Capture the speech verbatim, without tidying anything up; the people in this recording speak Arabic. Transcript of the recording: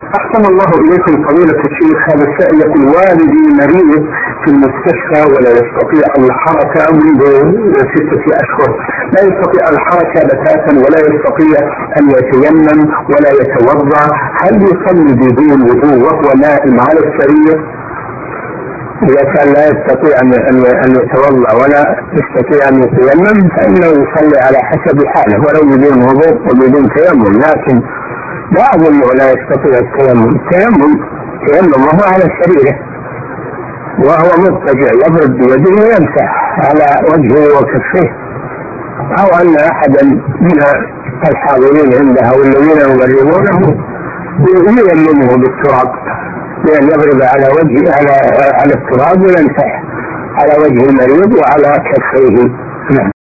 أحسن الله إليكم فضيلة الشيخ. هذا السائل يقول: والدي مريض في المستشفى ولا يستطيع الحركة منذ ستة أشهر، لا يستطيع الحركة بتاتا ولا يستطيع أن يتيمم ولا يتوضأ، هل يصلي بدون وضوء وهو نائم على السرير؟ إذا كان لا يستطيع أن يتوضأ ولا يستطيع أن يتيمم فإنه يصلي على حسب حاله ولو بدون وضوء وبدون تيمم، لكن لا أظن ولا يستطيع التيمم. التيمم تيمم وهو على سريره وهو مضطجع يضرب بيده ويمسح على وجهه وكفيه، أو أن أحدا من الحاضرين عنده والذين يمرضونه ييممه بالتراب، بأن يضرب على وجهه على على التراب ويمسح على وجه المريض وعلى كفيه. نعم.